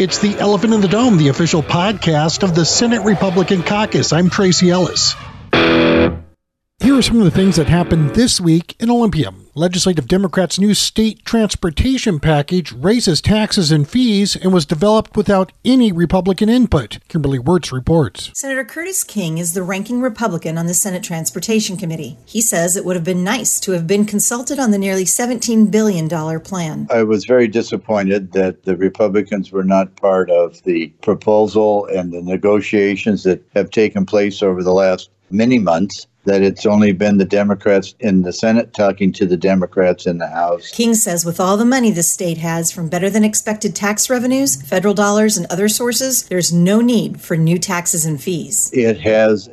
It's the Elephant in the Dome, the official podcast of the Senate Republican Caucus. I'm Tracy Ellis. Here are some of the things that happened this week in Olympia. Legislative Democrats' new state transportation package raises taxes and fees and was developed without any Republican input. Kimberly Wirtz reports. Senator Curtis King is the ranking Republican on the Senate Transportation Committee. He says it would have been nice to have been consulted on the nearly $17 billion plan. I was very disappointed that the Republicans were not part of the proposal and the negotiations that have taken place over the last many months, that it's only been the Democrats in the Senate talking to the Democrats in the House. King says with all the money the state has from better-than-expected tax revenues, federal dollars, and other sources, there's no need for new taxes and fees. It has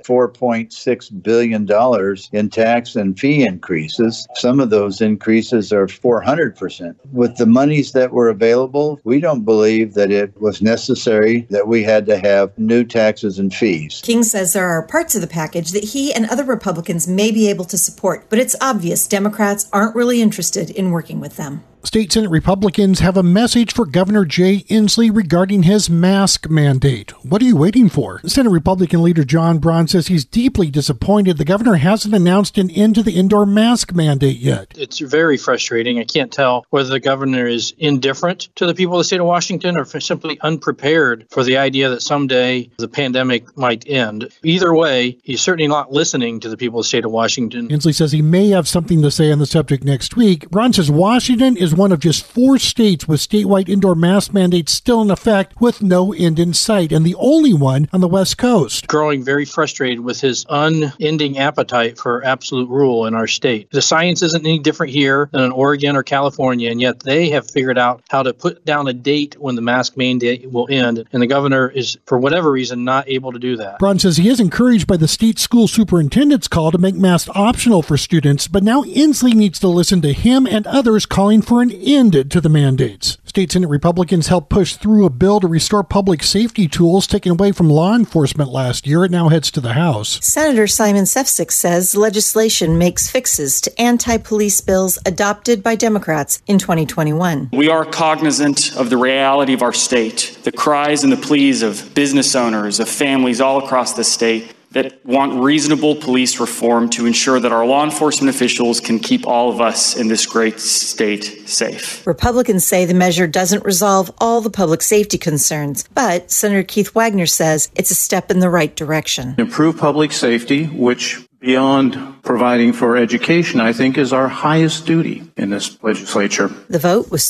$4.6 billion in tax and fee increases. Some of those increases are 400%. With the monies that were available, we don't believe that it was necessary that we had to have new taxes and fees. King says there are parts of the package that he and other Republicans may be able to support, but it's obvious Democrats aren't really interested in working with them. State Senate Republicans have a message for Governor Jay Inslee regarding his mask mandate. What are you waiting for? Senate Republican leader John Braun says he's deeply disappointed the governor hasn't announced an end to the indoor mask mandate yet. It's very frustrating. I can't tell whether the governor is indifferent to the people of the state of Washington or simply unprepared for the idea that someday the pandemic might end. Either way, he's certainly not listening to the people of the state of Washington. Inslee says he may have something to say on the subject next week. Braun says Washington is one of just 4 states with statewide indoor mask mandates still in effect with no end in sight, and the only one on the West Coast. Growing very frustrated with his unending appetite for absolute rule in our state. The science isn't any different here than in Oregon or California, and yet they have figured out how to put down a date when the mask mandate will end, and the governor is, for whatever reason, not able to do that. Braun says he is encouraged by the state school superintendent's call to make masks optional for students, but now Inslee needs to listen to him and others calling for an end to the mandates. State Senate Republicans helped push through a bill to restore public safety tools taken away from law enforcement last year. It now heads to the House. Senator Simon Sefcik says legislation makes fixes to anti-police bills adopted by Democrats in 2021. We are cognizant of the reality of our state, the cries and the pleas of business owners, of families all across the state that want reasonable police reform to ensure that our law enforcement officials can keep all of us in this great state safe. Republicans say the measure doesn't resolve all the public safety concerns, but Senator Keith Wagner says it's a step in the right direction. Improve public safety, which beyond providing for education, I think, is our highest duty in this legislature. The vote was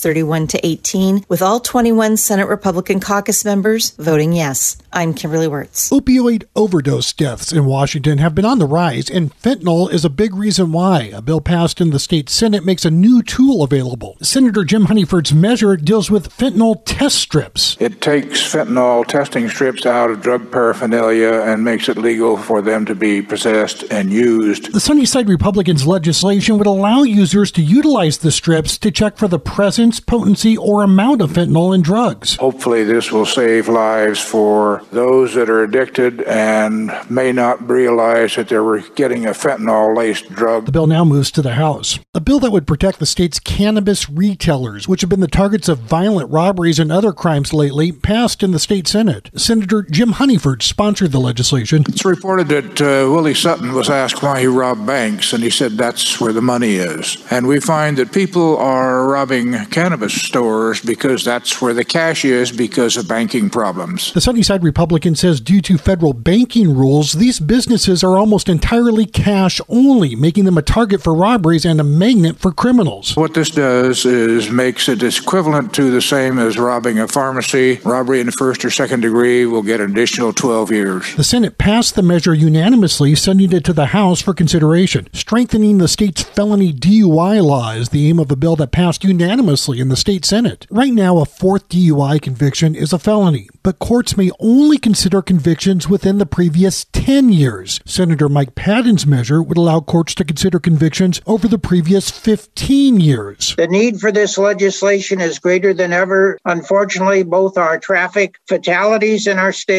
31-18, with all 21 Senate Republican caucus members voting yes. I'm Kimberly Wirtz. Opioid overdose deaths in Washington have been on the rise, and fentanyl is a big reason why. A bill passed in the state Senate makes a new tool available. Senator Jim Honeyford's measure deals with fentanyl test strips. It takes fentanyl testing strips out of drug paraphernalia and makes it legal for them to be possessed and used. The Sunnyside Republicans' legislation would allow users to utilize the strips to check for the presence, potency, or amount of fentanyl in drugs. Hopefully this will save lives for those that are addicted and may not realize that they were getting a fentanyl-laced drug. The bill now moves to the House. A bill that would protect the state's cannabis retailers, which have been the targets of violent robberies and other crimes lately, passed in the state Senate. Senator Jim Honeyford sponsored the legislation. It's reported that Willie Sutton was asked why he robbed banks, and he said that's where the money is. And we find that people are robbing cannabis stores because that's where the cash is because of banking problems. The Sunnyside Republican says due to federal banking rules, these businesses are almost entirely cash only, making them a target for robberies and a magnet for criminals. What this does is makes it equivalent to the same as robbing a pharmacy. Robbery in the first or second degree will get an additional 12 years. The Senate passed the measure unanimously, sending it to the House for consideration. Strengthening the state's felony DUI law is the aim of a bill that passed unanimously in the state Senate. Right now, a 4th DUI conviction is a felony, but courts may only consider convictions within the previous 10 years. Senator Mike Padden's measure would allow courts to consider convictions over the previous 15 years. The need for this legislation is greater than ever. Unfortunately, both our traffic fatalities in our state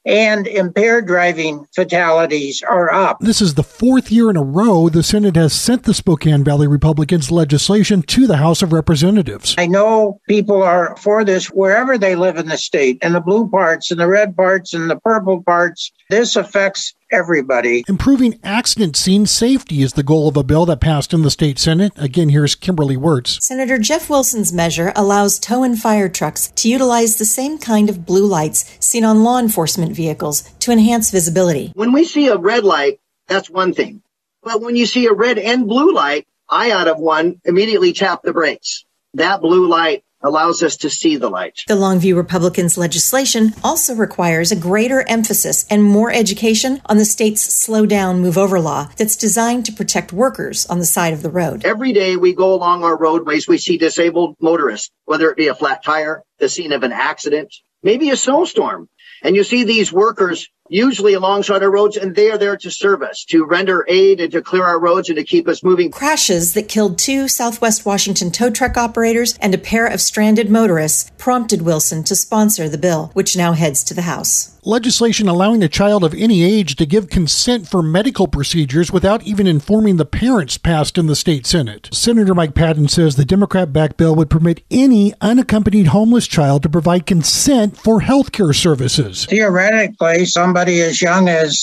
and impaired driving fatalities are up. This is the fourth year in a row the Senate has sent the Spokane Valley Republicans' legislation to the House of Representatives. I know people are for this wherever they live in the state, in the blue parts, and the red parts, and the purple parts. This affects everybody. Improving accident scene safety is the goal of a bill that passed in the state Senate. Again, here's Kimberly Wirtz. Senator Jeff Wilson's measure allows tow and fire trucks to utilize the same kind of blue lights seen on law enforcement vehicles to enhance visibility. When we see a red light, that's one thing. But when you see a red and blue light, I, out of one, immediately tap the brakes. That blue light allows us to see the light. The Longview Republicans' legislation also requires a greater emphasis and more education on the state's slow down, move over law that's designed to protect workers on the side of the road. Every day we go along our roadways, we see disabled motorists, whether it be a flat tire, the scene of an accident, maybe a snowstorm. And you see these workers usually alongside our roads, and they are there to serve us, to render aid and to clear our roads and to keep us moving. Crashes that killed 2 Southwest Washington tow truck operators and a pair of stranded motorists prompted Wilson to sponsor the bill, which now heads to the House. Legislation allowing a child of any age to give consent for medical procedures without even informing the parents passed in the state Senate. Senator Mike Patton says the Democrat-backed bill would permit any unaccompanied homeless child to provide consent for health care services. Theoretically, somebody as young as,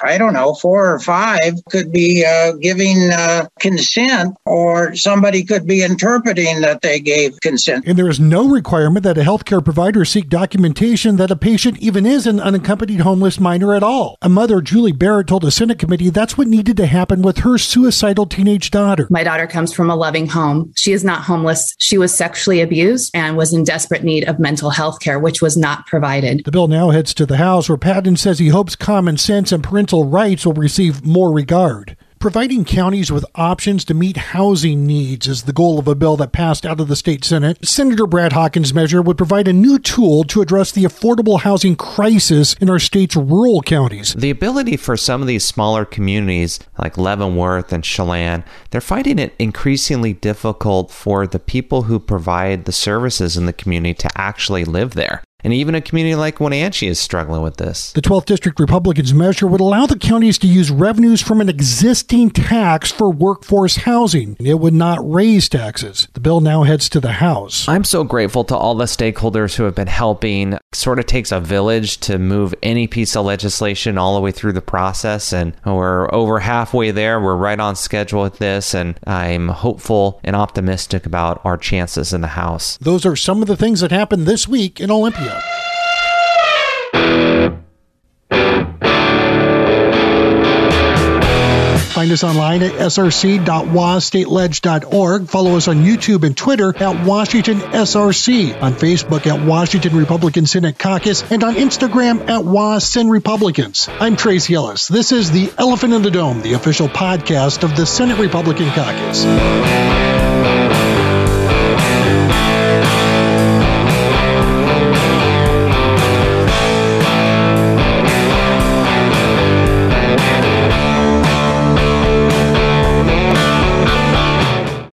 4 or 5 could be giving consent, or somebody could be interpreting that they gave consent. And there is no requirement that a health care provider seek documentation that a patient even is an unaccompanied homeless minor at all. A mother, Julie Barrett, told a Senate committee that's what needed to happen with her suicidal teenage daughter. My daughter comes from a loving home. She is not homeless. She was sexually abused and was in desperate need of mental health care, which was not provided. The bill now heads to the House, where Patton says he hopes common sense and parental rights will receive more regard. Providing counties with options to meet housing needs is the goal of a bill that passed out of the state Senate. Senator Brad Hawkins' measure would provide a new tool to address the affordable housing crisis in our state's rural counties. The ability for some of these smaller communities like Leavenworth and Chelan, they're finding it increasingly difficult for the people who provide the services in the community to actually live there. And even a community like Wenatchee is struggling with this. The 12th District Republicans' measure would allow the counties to use revenues from an existing tax for workforce housing, and it would not raise taxes. The bill now heads to the House. I'm so grateful to all the stakeholders who have been helping. It sort of takes a village to move any piece of legislation all the way through the process, and we're over halfway there. We're right on schedule with this, and I'm hopeful and optimistic about our chances in the House. Those are some of the things that happened this week in Olympia. Find us online at src.wastateledge.org. Follow us on YouTube and Twitter at Washington SRC, on Facebook at Washington Republican Senate Caucus, and on Instagram at WasSen Republicans. I'm Trace Ellis. This is The Elephant in the Dome, the official podcast of the Senate Republican Caucus.